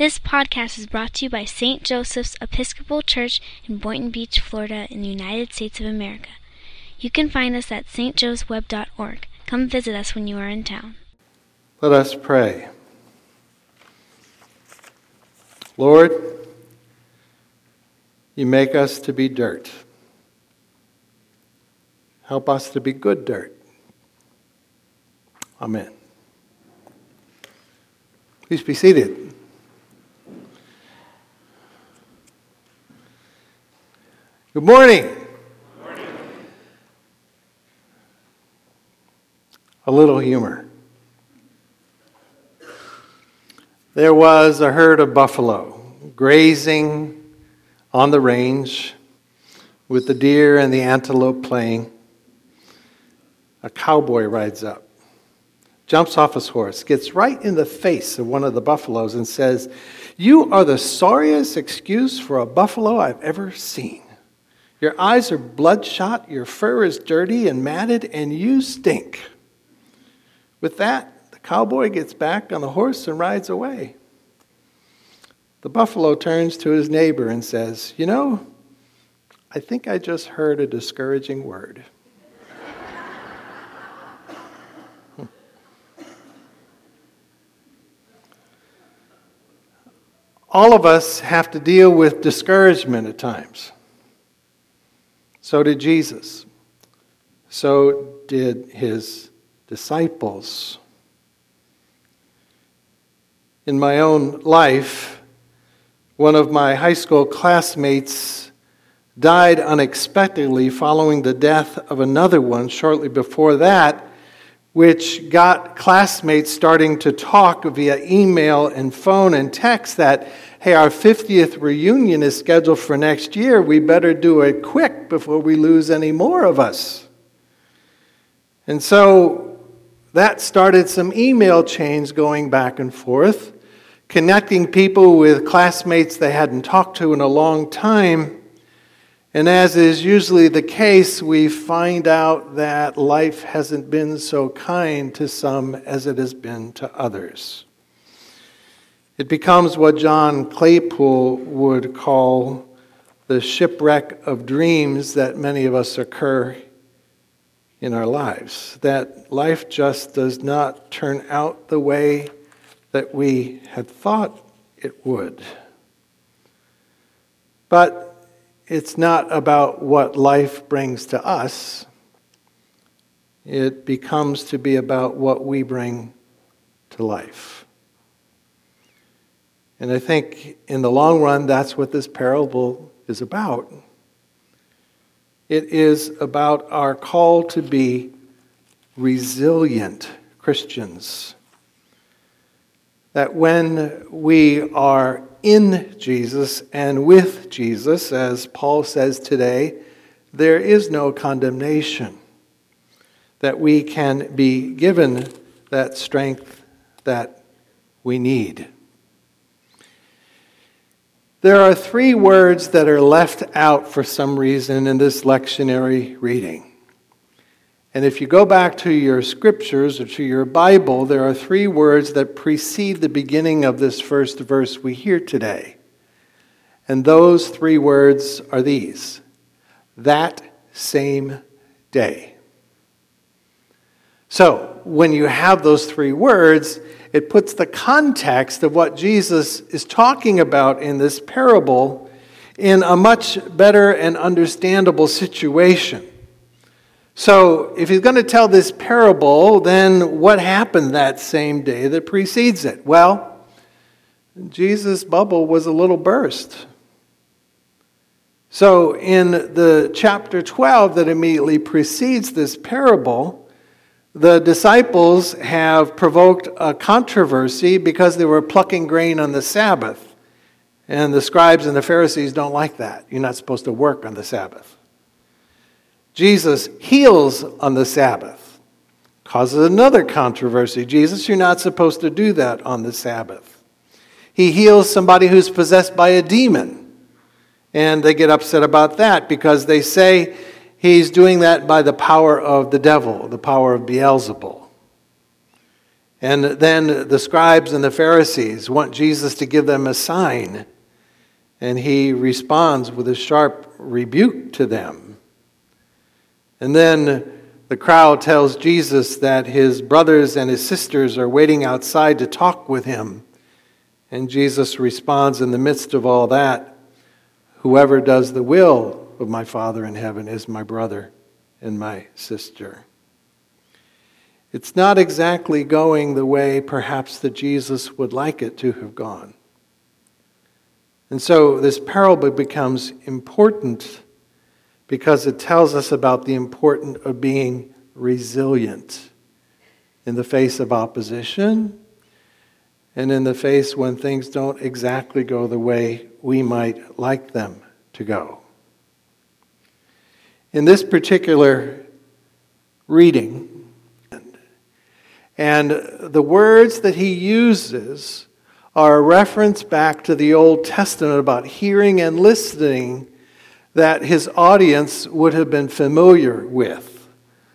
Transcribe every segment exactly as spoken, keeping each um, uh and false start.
This podcast is brought to you by Saint Joseph's Episcopal Church in Boynton Beach, Florida, in the United States of America. You can find us at s t joes web dot org. Come visit us when you are in town. Let us pray. Lord, you make us to be dirt. Help us to be good dirt. Amen. Please be seated. Good morning. Good morning. A little humor. There was a herd of buffalo grazing on the range with the deer and the antelope playing. A cowboy rides up, jumps off his horse, gets right in the face of one of the buffaloes and says, "You are the sorriest excuse for a buffalo I've ever seen. Your eyes are bloodshot, your fur is dirty and matted, and you stink." With that, the cowboy gets back on the horse and rides away. The buffalo turns to his neighbor and says, "You know, I think I just heard a discouraging word." All of us have to deal with discouragement at times. So did Jesus. So did his disciples. In my own life, one of my high school classmates died unexpectedly following the death of another one shortly before that, which got classmates starting to talk via email and phone and text that, hey, our fiftieth reunion is scheduled for next year. We better do it quick before we lose any more of us. And so that started some email chains going back and forth, connecting people with classmates they hadn't talked to in a long time. And as is usually the case, we find out that life hasn't been so kind to some as it has been to others. It becomes what John Claypool would call the shipwreck of dreams that many of us occur in our lives. That life just does not turn out the way that we had thought it would. But it's not about what life brings to us. It becomes to be about what we bring to life. And I think in the long run, that's what this parable is about. It is about our call to be resilient Christians. That when we are in Jesus and with Jesus, as Paul says today, there is no condemnation. That we can be given that strength that we need. There are three words that are left out for some reason in this lectionary reading. And if you go back to your scriptures or to your Bible, there are three words that precede the beginning of this first verse we hear today. And those three words are these: that same day. So, when you have those three words, it puts the context of what Jesus is talking about in this parable in a much better and understandable situation. So, if he's going to tell this parable, then what happened that same day that precedes it? Well, Jesus' bubble was a little burst. So, in the chapter twelve that immediately precedes this parable, the disciples have provoked a controversy because they were plucking grain on the Sabbath. And the scribes and the Pharisees don't like that. You're not supposed to work on the Sabbath. Jesus heals on the Sabbath. Causes another controversy. Jesus, you're not supposed to do that on the Sabbath. He heals somebody who's possessed by a demon. And they get upset about that because they say he's doing that by the power of the devil, the power of Beelzebul. And then the scribes and the Pharisees want Jesus to give them a sign. And he responds with a sharp rebuke to them. And then the crowd tells Jesus that his brothers and his sisters are waiting outside to talk with him. And Jesus responds in the midst of all that, "Whoever does the will of my Father in heaven is my brother and my sister." It's not exactly going the way perhaps that Jesus would like it to have gone. And so this parable becomes important because it tells us about the importance of being resilient in the face of opposition and in the face when things don't exactly go the way we might like them to go. In this particular reading, and the words that he uses are a reference back to the Old Testament about hearing and listening that his audience would have been familiar with.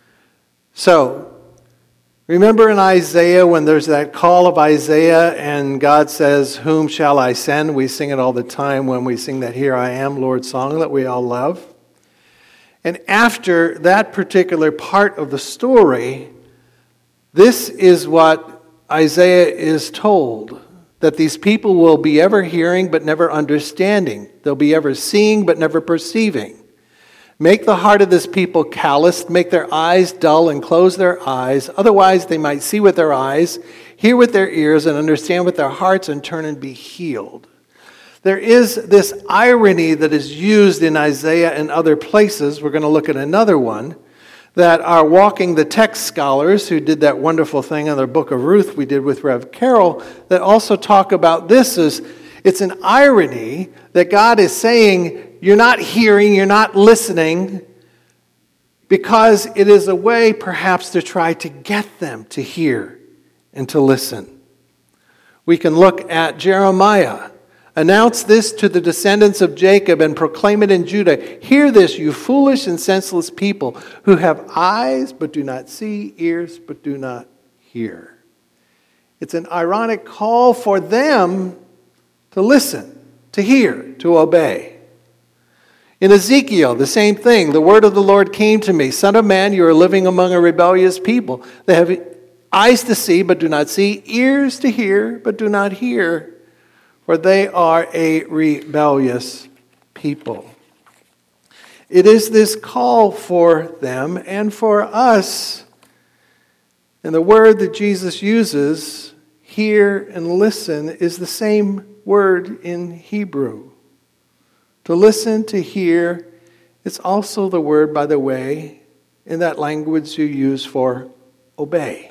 So, remember in Isaiah when there's that call of Isaiah and God says, "Whom shall I send?" We sing it all the time when we sing that "Here I Am, Lord" song that we all love. And after that particular part of the story, this is what Isaiah is told, that these people will be ever hearing but never understanding. They'll be ever seeing but never perceiving. Make the heart of this people calloused, make their eyes dull and close their eyes. Otherwise they might see with their eyes, hear with their ears, and understand with their hearts and turn and be healed. There is this irony that is used in Isaiah and other places. We're going to look at another one that are walking the text scholars who did that wonderful thing in the book of Ruth we did with Rev Carroll that also talk about this as it's an irony that God is saying you're not hearing, you're not listening, because it is a way perhaps to try to get them to hear and to listen. We can look at Jeremiah. "Announce this to the descendants of Jacob and proclaim it in Judah. Hear this, you foolish and senseless people who have eyes but do not see, ears but do not hear." It's an ironic call for them to listen, to hear, to obey. In Ezekiel, the same thing. "The word of the Lord came to me. Son of man, you are living among a rebellious people. They have eyes to see but do not see, ears to hear but do not hear. For they are a rebellious people." It is this call for them and for us. And the word that Jesus uses, hear and listen, is the same word in Hebrew. To listen, to hear, it's also the word, by the way, in that language you use for obey.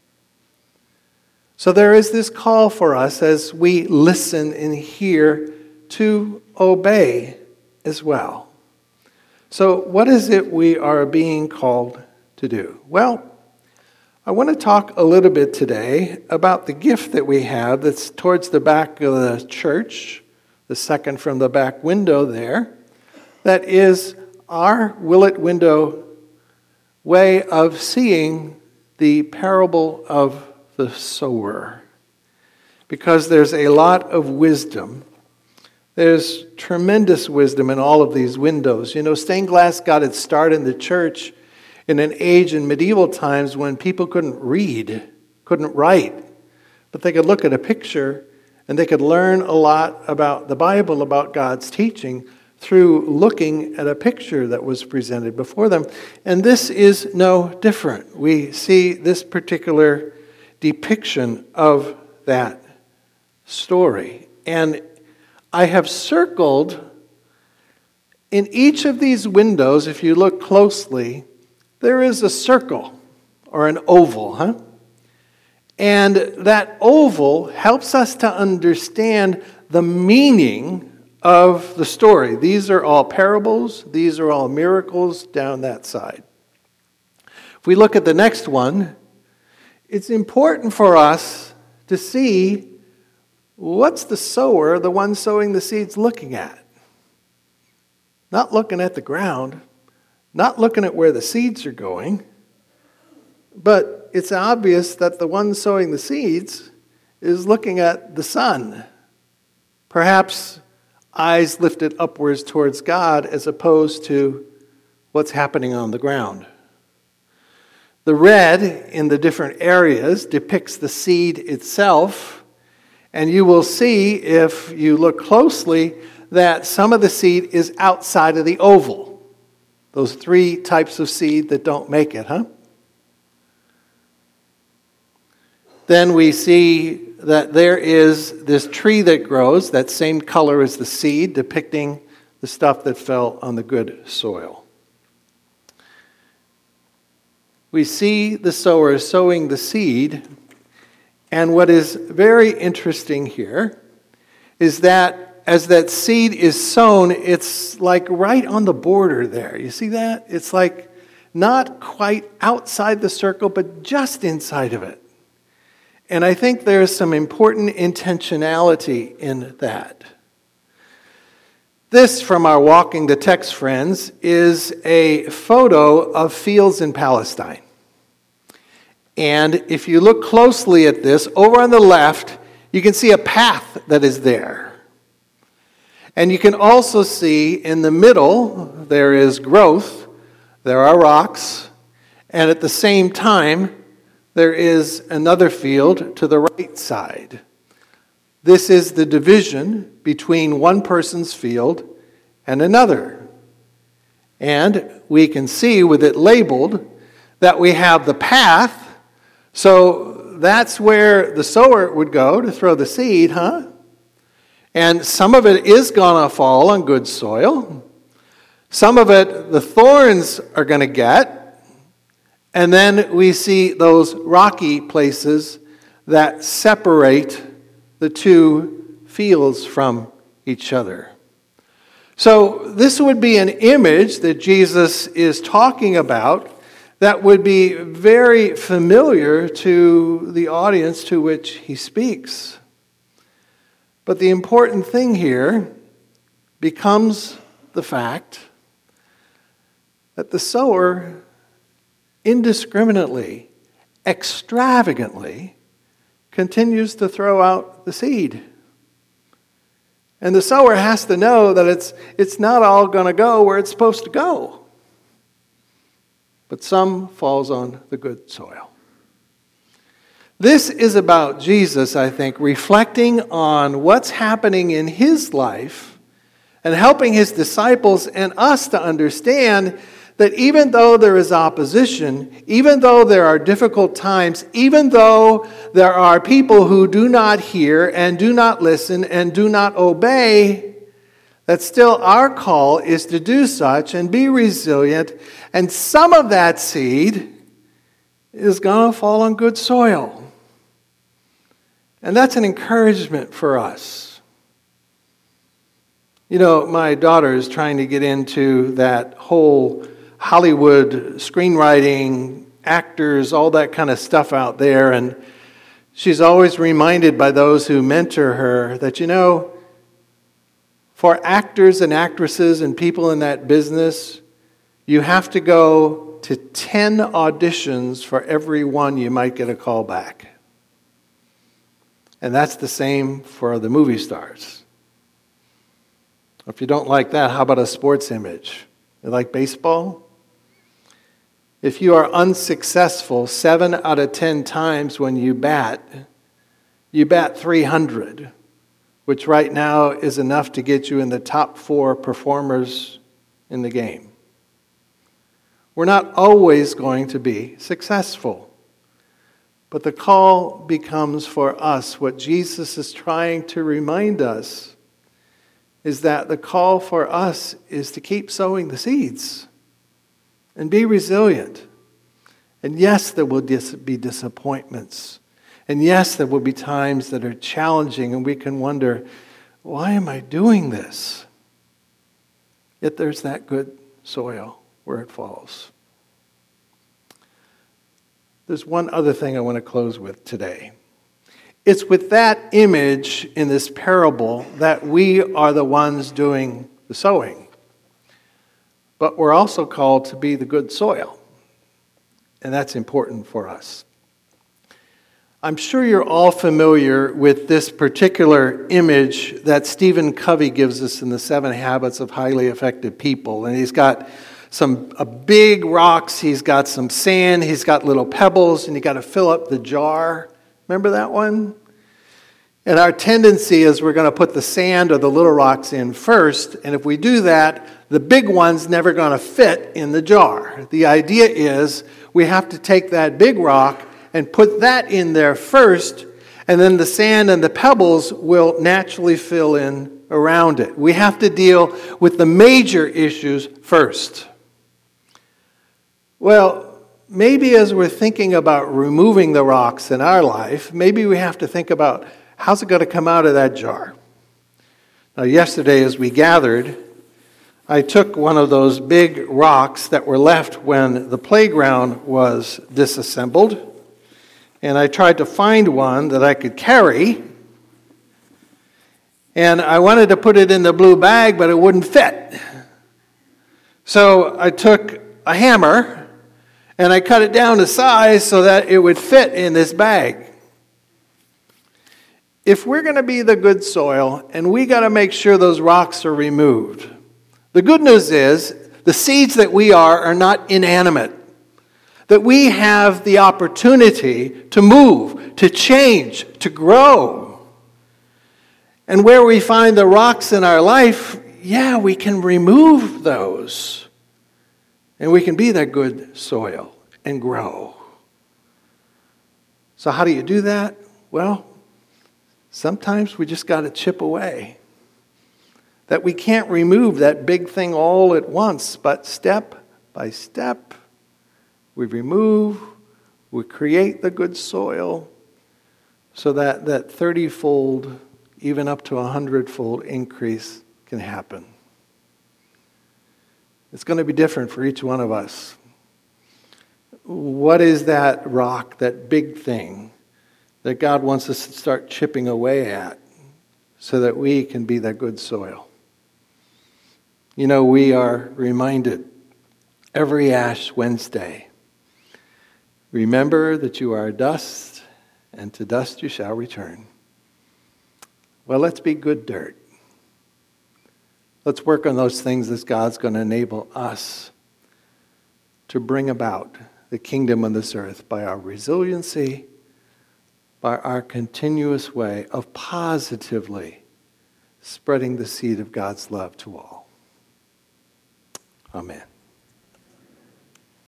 So there is this call for us as we listen and hear to obey as well. So what is it we are being called to do? Well, I want to talk a little bit today about the gift that we have that's towards the back of the church, the second from the back window there, that is our Willett window way of seeing the parable of the sower. Because there's a lot of wisdom. There's tremendous wisdom in all of these windows. You know, stained glass got its start in the church in an age in medieval times when people couldn't read, couldn't write, but they could look at a picture and they could learn a lot about the Bible, about God's teaching, through looking at a picture that was presented before them. And this is no different. We see this particular depiction of that story. And I have circled in each of these windows, if you look closely, there is a circle or an oval, huh? And that oval helps us to understand the meaning of the story. These are all parables. These are all miracles down that side. If we look at the next one, it's important for us to see what's the sower, the one sowing the seeds, looking at. Not looking at the ground, not looking at where the seeds are going, but it's obvious that the one sowing the seeds is looking at the sun, perhaps eyes lifted upwards towards God as opposed to what's happening on the ground. The red in the different areas depicts the seed itself, and you will see, if you look closely, that some of the seed is outside of the oval. Those three types of seed that don't make it, huh? Then we see that there is this tree that grows, that same color as the seed, depicting the stuff that fell on the good soil. We see the sower sowing the seed, and what is very interesting here is that as that seed is sown, it's like right on the border there. You see that? It's like not quite outside the circle, but just inside of it. And I think there's some important intentionality in that. This, from our Walking the Text friends, is a photo of fields in Palestine. And if you look closely at this, over on the left, you can see a path that is there. And you can also see in the middle, there is growth, there are rocks, and at the same time, there is another field to the right side. This is the division between one person's field and another. And we can see with it labeled that we have the path. So that's where the sower would go to throw the seed, huh? And some of it is going to fall on good soil. Some of it, the thorns are going to get. And then we see those rocky places that separate the two fields from each other. So this would be an image that Jesus is talking about that would be very familiar to the audience to which he speaks. But the important thing here becomes the fact that the sower indiscriminately, extravagantly, continues to throw out the seed. And the sower has to know that it's, it's not all going to go where it's supposed to go. But some falls on the good soil. This is about Jesus, I think, reflecting on what's happening in his life and helping his disciples and us to understand that even though there is opposition, even though there are difficult times, even though there are people who do not hear and do not listen and do not obey, that still our call is to do such and be resilient. And some of that seed is going to fall on good soil. And that's an encouragement for us. You know, my daughter is trying to get into that whole Hollywood screenwriting, actors, all that kind of stuff out there. And she's always reminded by those who mentor her that, you know, for actors and actresses and people in that business, you have to go to ten auditions for every one you might get a call back. And that's the same for the movie stars. If you don't like that, how about a sports image? You like baseball? If you are unsuccessful seven out of ten times when you bat, you bat three hundred, which right now is enough to get you in the top four performers in the game. We're not always going to be successful. But the call becomes for us, what Jesus is trying to remind us, is that the call for us is to keep sowing the seeds. And be resilient. And yes, there will dis- be disappointments. And yes, there will be times that are challenging and we can wonder, why am I doing this? Yet there's that good soil where it falls. There's one other thing I want to close with today. It's with that image in this parable that we are the ones doing the sowing. But we're also called to be the good soil. And that's important for us. I'm sure you're all familiar with this particular image that Stephen Covey gives us in the Seven Habits of Highly Effective People. And he's got some uh, big rocks, he's got some sand, he's got little pebbles, and you got to fill up the jar. Remember that one? And our tendency is we're going to put the sand or the little rocks in first, and if we do that, the big one's never going to fit in the jar. The idea is we have to take that big rock and put that in there first, and then the sand and the pebbles will naturally fill in around it. We have to deal with the major issues first. Well, maybe as we're thinking about removing the rocks in our life, maybe we have to think about how's it going to come out of that jar. Now, yesterday as we gathered, I took one of those big rocks that were left when the playground was disassembled, and I tried to find one that I could carry, and I wanted to put it in the blue bag, but it wouldn't fit. So I took a hammer, and I cut it down to size so that it would fit in this bag. If we're going to be the good soil, and we got to make sure those rocks are removed, the good news is the seeds that we are are not inanimate. That we have the opportunity to move, to change, to grow. And where we find the rocks in our life, yeah, we can remove those. And we can be that good soil and grow. So how do you do that? Well, sometimes we just got to chip away. That we can't remove that big thing all at once, but step by step, we remove, we create the good soil so that that thirty-fold, even up to a hundred-fold increase can happen. It's going to be different for each one of us. What is that rock, that big thing that God wants us to start chipping away at so that we can be that good soil? You know, we are reminded every Ash Wednesday, remember that you are dust, and to dust you shall return. Well, let's be good dirt. Let's work on those things that God's going to enable us to bring about the kingdom on this earth by our resiliency, by our continuous way of positively spreading the seed of God's love to all. Amen.